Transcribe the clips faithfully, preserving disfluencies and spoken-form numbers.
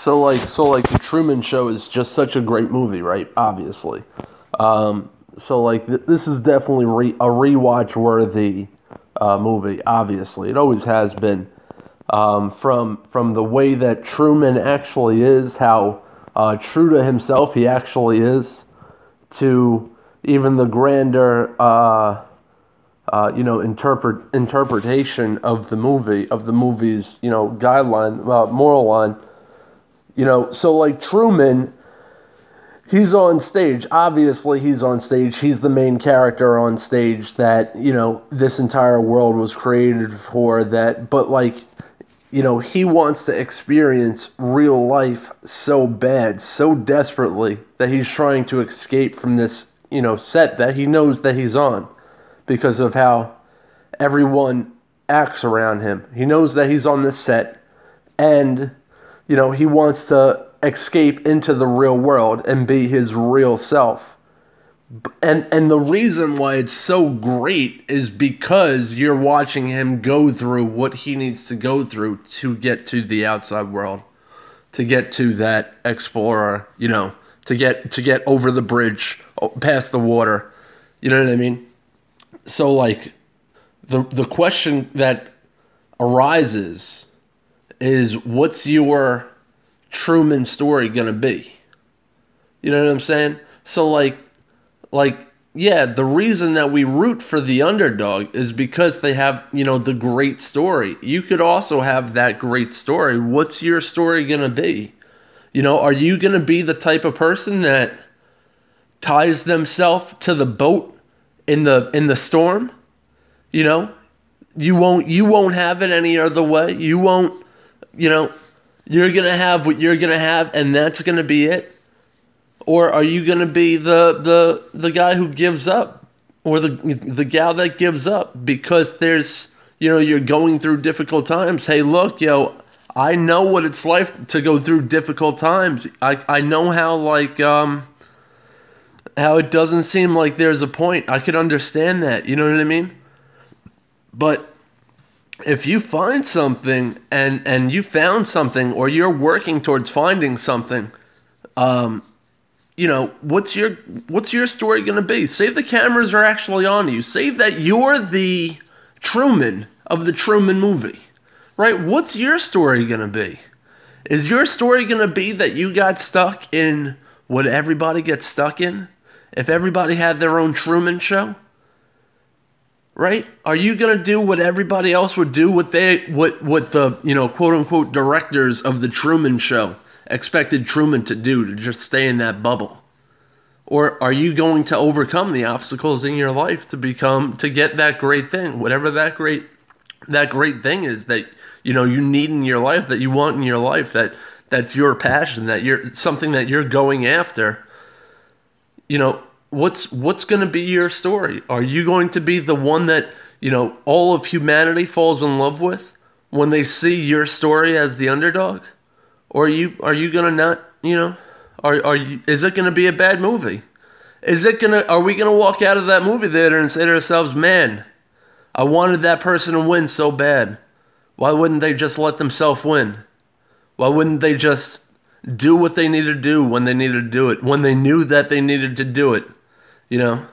So like, so like, the Truman Show is just such a great movie, right? Obviously. Um, so like, th- this is definitely re- a rewatch worthy uh, movie. Obviously, it always has been. Um, from from the way that Truman actually is, how uh, true to himself he actually is, to even the grander, uh, uh, you know, interpret interpretation of the movie, of the movie's, you know, guideline, uh, moral line. You know, so like Truman, he's on stage. Obviously, he's on stage. He's the main character on stage that, you know, this entire world was created for. That, but like, you know, he wants to experience real life so bad, so desperately, that he's trying to escape from this, you know, set that he knows that he's on because of how everyone acts around him. He knows that he's on this set, and you know, he wants to escape into the real world and be his real self. And and the reason why it's so great is because you're watching him go through what he needs to go through to get to the outside world, to get to that explorer, you know, to get to get over the bridge, past the water. You know what I mean? So like, the the question that arises is, what's your Truman story gonna be? You know what I'm saying? So like, like yeah, the reason that we root for the underdog is because they have, you know, the great story. You could also have that great story. What's your story gonna be? You know, are you gonna be the type of person that ties themselves to the boat in the in the storm? You know, you won't you won't have it any other way. You won't, you know, you're going to have what you're going to have, and that's going to be it. Or are you going to be the the the guy who gives up, or the the gal that gives up because there's, you know, you're going through difficult times. Hey, look, yo, I know what it's like to go through difficult times. I I know how like um how it doesn't seem like there's a point. I could understand that. You know what I mean? But if you find something, and, and you found something, or you're working towards finding something, um, you know, what's your what's your story going to be? Say the cameras are actually on you. Say that you're the Truman of the Truman movie, right? What's your story going to be? Is your story going to be that you got stuck in what everybody gets stuck in? If everybody had their own Truman Show? Right? Are you gonna do what everybody else would do? What they, what, what the, you know, quote unquote directors of the Truman Show expected Truman to do, to just stay in that bubble? Or are you going to overcome the obstacles in your life to become, to get that great thing, whatever that great, that great thing is that, you know, you need in your life, that you want in your life, that that's your passion, that you're something that you're going after? You know, what's what's going to be your story? Are you going to be the one that, you know, all of humanity falls in love with when they see your story as the underdog? Or are you are you going to not, you know, are are you, is it going to be a bad movie? Is it going to are we going to walk out of that movie theater and say to ourselves, "Man, I wanted that person to win so bad. Why wouldn't they just let themselves win? Why wouldn't they just do what they needed to do when they needed to do it, when they knew that they needed to do it?" You know,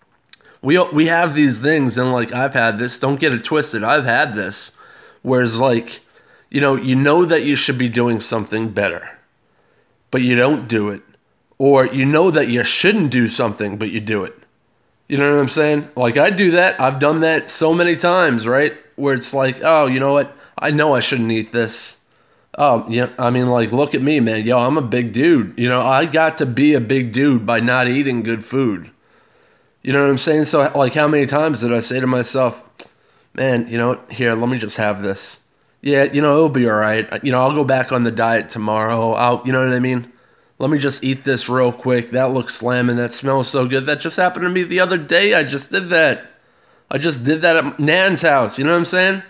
we we have these things, and like, I've had this. Don't get it twisted. I've had this, whereas like, you know, you know that you should be doing something better, but you don't do it, or you know that you shouldn't do something, but you do it. You know what I'm saying? Like, I do that. I've done that so many times, right? Where it's like, oh, you know what? I know I shouldn't eat this. Oh, yeah. I mean, like, look at me, man. Yo, I'm a big dude. You know, I got to be a big dude by not eating good food. You know what I'm saying? So, like, how many times did I say to myself, man, you know what? Here, let me just have this. Yeah, you know, it'll be all right. You know, I'll go back on the diet tomorrow. I'll, you know what I mean? Let me just eat this real quick. That looks slamming. That smells so good. That just happened to me the other day. I just did that. I just did that at Nan's house. You know what I'm saying?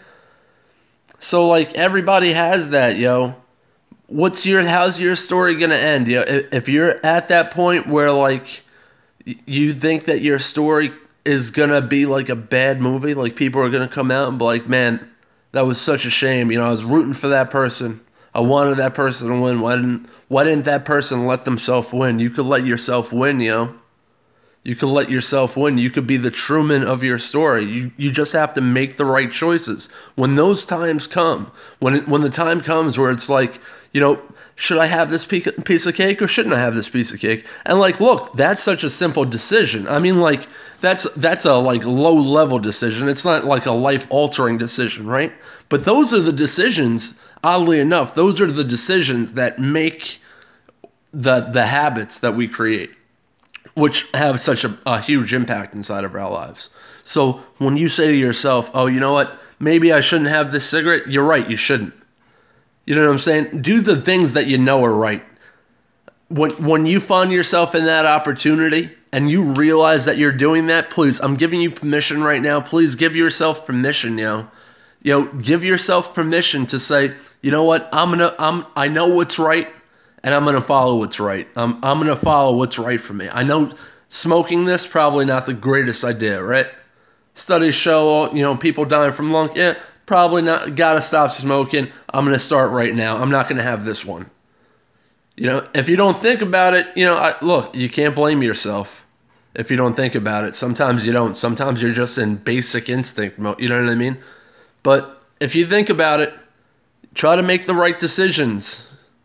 So, like, everybody has that, yo. What's your, how's your story gonna end? You know, if, if you're at that point where, like, you think that your story is gonna be like a bad movie, like people are gonna come out and be like, man, that was such a shame. You know, I was rooting for that person. I wanted that person to win. Why didn't Why didn't that person let themselves win? You could let yourself win, yo. You could let yourself win. You could be the Truman of your story. You you just have to make the right choices. When those times come, when it, when the time comes where it's like, you know, should I have this piece of cake or shouldn't I have this piece of cake? And like, look, that's such a simple decision. I mean, like, that's that's a like low level decision. It's not like a life altering decision, right? But those are the decisions. Oddly enough, those are the decisions that make the the habits that we create, which have such a, a huge impact inside of our lives. So when you say to yourself, oh, you know what, maybe I shouldn't have this cigarette, you're right, you shouldn't. You know what I'm saying? Do the things that you know are right. When when you find yourself in that opportunity and you realize that you're doing that, please, I'm giving you permission right now. Please give yourself permission, yo. You know, give yourself permission to say, you know what, I'm gonna, I'm, I know what's right, and I'm gonna follow what's right. I'm, I'm gonna follow what's right for me. I know smoking this probably not the greatest idea, right? Studies show, you know, people dying from lung, yeah, probably not. Gotta stop smoking. I'm gonna start right now. I'm not gonna have this one. You know, if you don't think about it, you know, I, look, you can't blame yourself if you don't think about it. Sometimes you don't. Sometimes you're just in basic instinct mode. You know what I mean? But if you think about it, try to make the right decisions.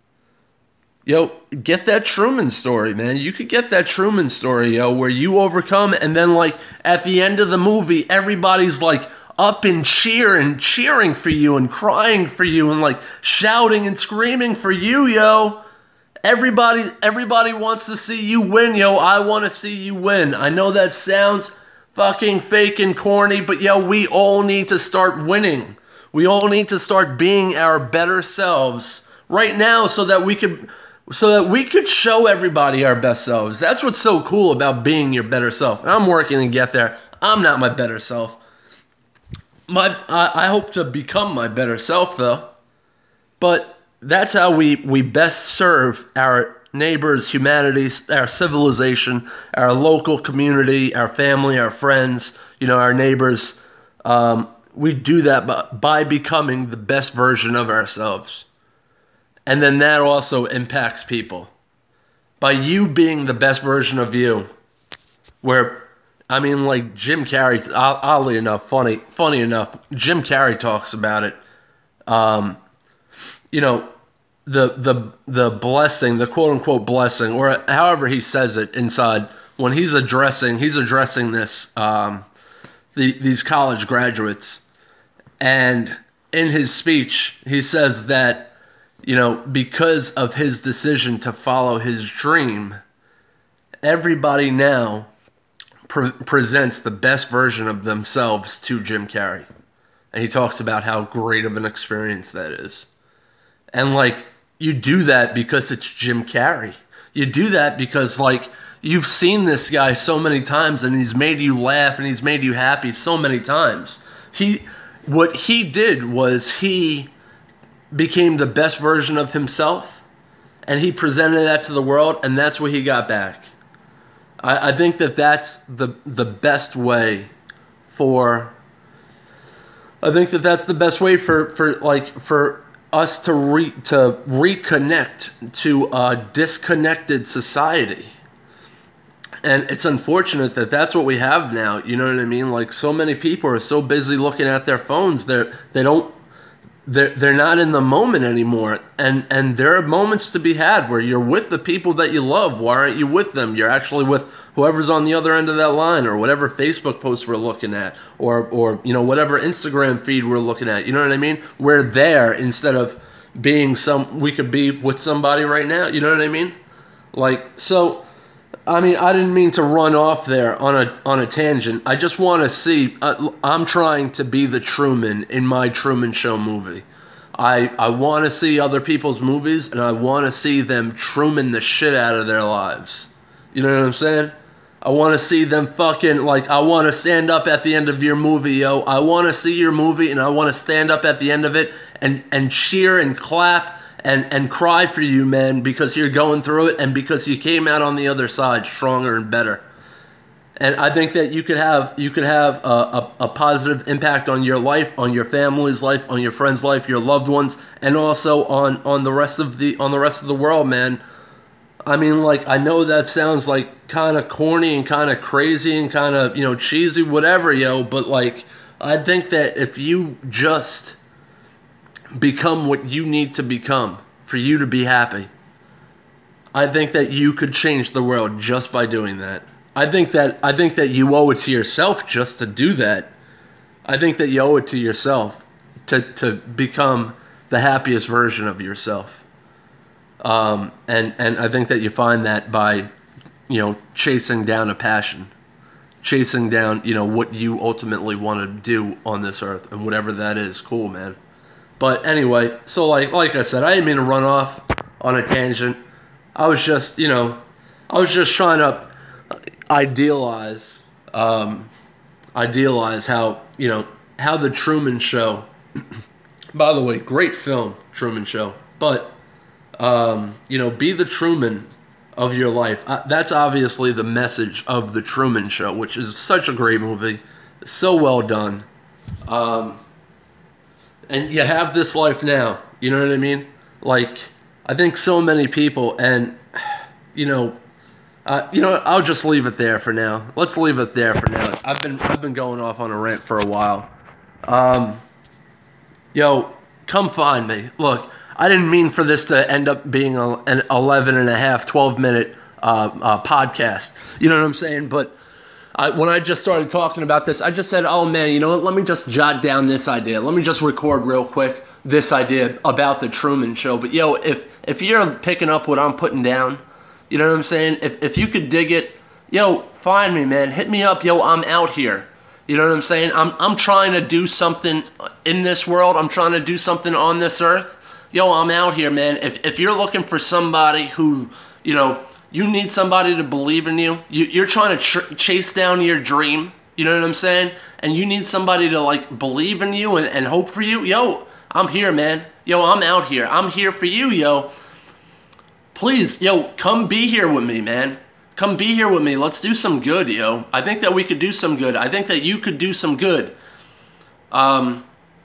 Yo, get that Truman story, man. You could get that Truman story, yo, where you overcome and then, like, at the end of the movie, everybody's, like, up and cheering, cheering for you and crying for you and, like, shouting and screaming for you, yo. Everybody, everybody wants to see you win, yo. I want to see you win. I know that sounds fucking fake and corny, but yo, we all need to start winning. We all need to start being our better selves right now so that we could so that we could show everybody our best selves. That's what's so cool about being your better self. And I'm working to get there. I'm not my better self. My I, I hope to become my better self though. But that's how we, we best serve our neighbors, humanity, our civilization, our local community, our family, our friends, you know, our neighbors. Um, we do that by, by becoming the best version of ourselves. And then that also impacts people. By you being the best version of you, where, I mean, like Jim Carrey, oddly enough, funny, funny enough, Jim Carrey talks about it. Um, you know, the the the blessing, the quote unquote blessing, or however he says it inside when he's addressing he's addressing this um, the, these college graduates, and in his speech he says that, you know, because of his decision to follow his dream, everybody now pre- presents the best version of themselves to Jim Carrey, and he talks about how great of an experience that is. And, like, you do that because it's Jim Carrey. You do that because, like, you've seen this guy so many times and he's made you laugh and he's made you happy so many times. He, what he did was he became the best version of himself and he presented that to the world, and that's what he got back. I, I think that that's the, the best way for, I think that that's the best way for, for like, for, us to re, to reconnect to a disconnected society. And it's unfortunate that that's what we have now. You know what I mean? Like, so many people are so busy looking at their phones, they're they don't they're they're not in the moment anymore. And and there are moments to be had where you're with the people that you love. Why aren't you with them? You're actually with whoever's on the other end of that line, or whatever Facebook post we're looking at, or or you know, whatever Instagram feed we're looking at. You know what I mean? We're there instead of being some. We could be with somebody right now. You know what I mean? Like, so. I mean, I didn't mean to run off there on a on a tangent. I just want to see. Uh, I'm trying to be the Truman in my Truman Show movie. I I want to see other people's movies, and I want to see them Truman the shit out of their lives. You know what I'm saying? I want to see them fucking, like, I want to stand up at the end of your movie, yo. I want to see your movie, and I want to stand up at the end of it and, and cheer and clap and, and cry for you, man, because you're going through it and because you came out on the other side stronger and better. And I think that you could have you could have a, a, a positive impact on your life, on your family's life, on your friends' life, your loved ones, and also on, on the rest of the on the rest of the world, man. I mean, like, I know that sounds like kind of corny and kind of crazy and kind of, you know, cheesy, whatever, yo, but like, I think that if you just become what you need to become for you to be happy, I think that you could change the world just by doing that. I think that I think that you owe it to yourself just to do that. I think that you owe it to yourself to to become the happiest version of yourself. Um, and and I think that you find that by, you know, chasing down a passion, chasing down, you know, what you ultimately want to do on this earth, and whatever that is. Cool, man. But anyway, so like like I said, I didn't mean to run off on a tangent. I was just, you know, I was just trying to idealize, um, idealize how, you know, how the Truman Show, by the way, great film, Truman Show, but, um, you know, be the Truman of your life. Uh, that's obviously the message of the Truman Show, which is such a great movie, so well done. Um, and you have this life now, you know what I mean? Like, I think so many people, and, you know, Uh, you know what? I'll just leave it there for now. Let's leave it there for now. I've been I've been going off on a rant for a while. Um, yo, come find me. Look, I didn't mean for this to end up being a, an eleven and a half, twelve minute uh, uh, podcast. You know what I'm saying? But I, when I just started talking about this, I just said, oh man, you know what? Let me just jot down this idea. Let me just record real quick this idea about the Truman Show. But yo, if if you're picking up what I'm putting down, you know what I'm saying? If if you could dig it, yo, find me, man. Hit me up, yo. I'm out here. You know what I'm saying? I'm I'm trying to do something in this world. I'm trying to do something on this earth. Yo, I'm out here, man. If if you're looking for somebody who, you know, you need somebody to believe in you. you you're trying to ch- chase down your dream. You know what I'm saying? And you need somebody to like believe in you and, and hope for you. Yo, I'm here, man. Yo, I'm out here. I'm here for you, yo. Please, yo, come be here with me, man. Come be here with me. Let's do some good, yo. I think that we could do some good. I think that you could do some good. Um,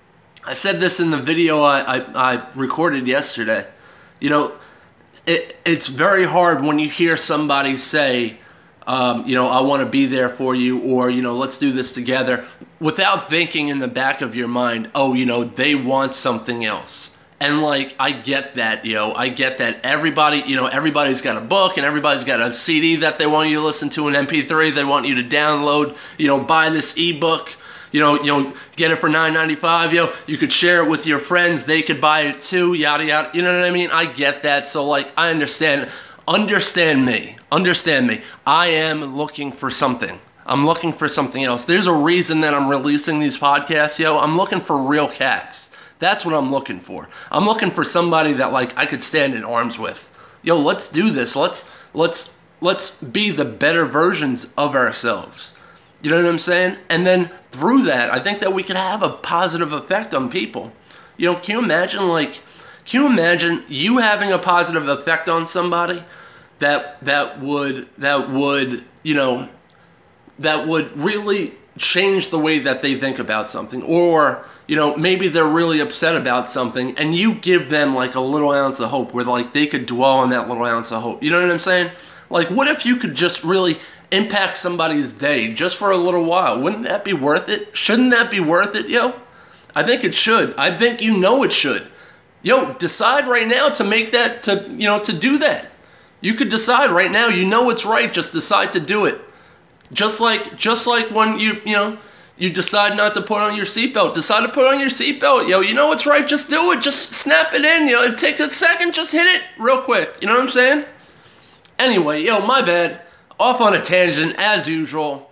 I said this in the video I, I, I recorded yesterday. You know, it, it's very hard when you hear somebody say, um, you know, I want to be there for you, or, you know, let's do this together, without thinking in the back of your mind, oh, you know, they want something else. And, like, I get that, yo. I get that. Everybody, you know, everybody's got a book and everybody's got a C D that they want you to listen to, an M P three they want you to download, you know, buy this ebook, you know, you know, get it for nine ninety-five, yo. You could share it with your friends. They could buy it too, yada, yada. You know what I mean? I get that. So, like, I understand. Understand me. Understand me. I am looking for something. I'm looking for something else. There's a reason that I'm releasing these podcasts, yo. I'm looking for real cats. That's what I'm looking for. I'm looking for somebody that like I could stand in arms with. Yo, let's do this. Let's let's let's be the better versions of ourselves. You know what I'm saying? And then through that, I think that we can have a positive effect on people. You know, can you imagine like can you imagine you having a positive effect on somebody that that would that would, you know, that would really change the way that they think about something, or you know, maybe they're really upset about something and you give them like a little ounce of hope where like they could dwell on that little ounce of hope. You know what I'm saying? Like, what if you could just really impact somebody's day just for a little while? Wouldn't that be worth it? Shouldn't that be worth it, yo? I think it should. I think you know it should. Yo, decide right now to make that, to, you know, to do that. You could decide right now, you know it's right, just decide to do it. Just like, just like when you, you know, you decide not to put on your seatbelt. Decide to put on your seatbelt. Yo, you know what's right? Just do it. Just snap it in. You know, it takes a second. Just hit it real quick. You know what I'm saying? Anyway, yo, my bad. Off on a tangent, as usual.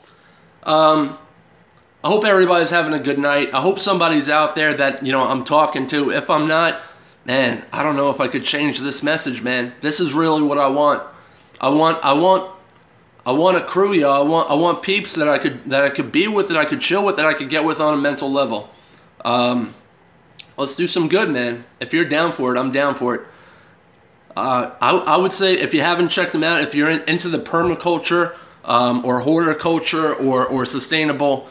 Um, I hope everybody's having a good night. I hope somebody's out there that, you know, I'm talking to. If I'm not, man, I don't know if I could change this message, man. This is really what I want. I want, I want... I want a crew, yo. I want I want peeps that I could that I could be with, that I could chill with, that I could get with on a mental level. Um, let's do some good, man. If you're down for it, I'm down for it. Uh, I I would say if you haven't checked them out, if you're in, into the permaculture um, or horticulture or, or sustainable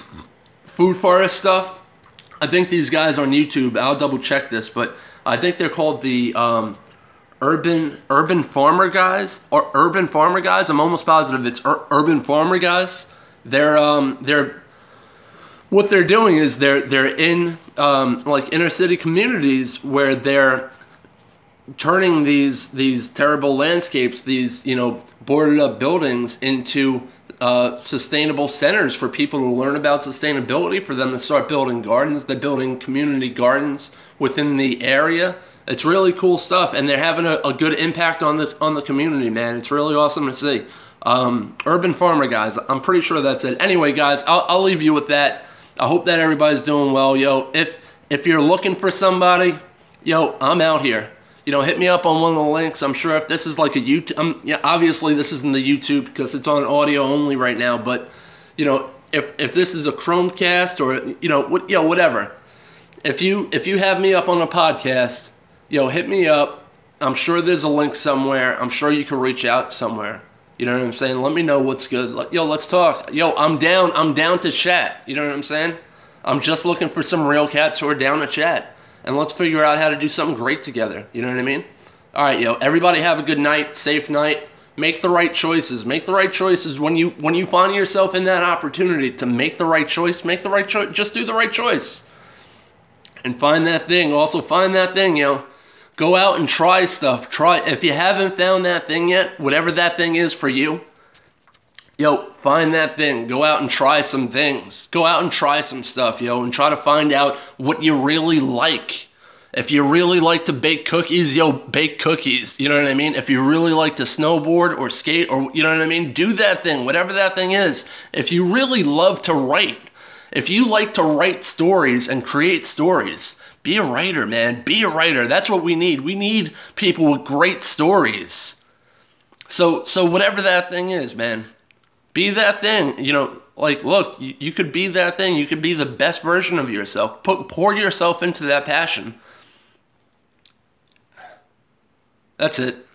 food forest stuff. I think these guys on YouTube, I'll double check this, but I think they're called the um, urban urban farmer guys or urban farmer guys. I'm almost positive it's ur- urban farmer guys. They're um, they're what they're doing is they're they're in um, like inner city communities where they're turning these these terrible landscapes, these you know boarded up buildings into uh, sustainable centers for people to learn about sustainability, for them to start building gardens. They're building community gardens within the area. It's really cool stuff, and they're having a, a good impact on the on the community, man. It's really awesome to see. Um, urban farmer guys, I'm pretty sure that's it. Anyway, guys, I'll, I'll leave you with that. I hope that everybody's doing well, yo. If if you're looking for somebody, yo, I'm out here. You know, hit me up on one of the links. I'm sure if this is like a YouTube, um, yeah, obviously this isn't the YouTube because it's on audio only right now. But you know, if if this is a Chromecast or you know what, you know whatever, if you if you have me up on a podcast, yo, hit me up. I'm sure there's a link somewhere. I'm sure you can reach out somewhere. You know what I'm saying? Let me know what's good. Like, yo, let's talk. Yo, I'm down. I'm down to chat. You know what I'm saying? I'm just looking for some real cats who are down to chat. And let's figure out how to do something great together. You know what I mean? All right, yo. Everybody have a good night, safe night. Make the right choices. Make the right choices when you when you find yourself in that opportunity to make the right choice. Make the right choice. Just do the right choice. And find that thing. Also find that thing, yo. Go out and try stuff. Try. If you haven't found that thing yet, whatever that thing is for you, yo, find that thing. Go out and try some things. Go out and try some stuff, yo, and try to find out what you really like. If you really like to bake cookies, yo, bake cookies. You know what I mean? If you really like to snowboard or skate or, you know what I mean? Do that thing, whatever that thing is. If you really love to write, if you like to write stories and create stories, be a writer, man. Be a writer. That's what we need. We need people with great stories. So, so whatever that thing is, man. Be that thing, you know, like, look, you, you could be that thing. You could be the best version of yourself. Put, pour yourself into that passion. That's it.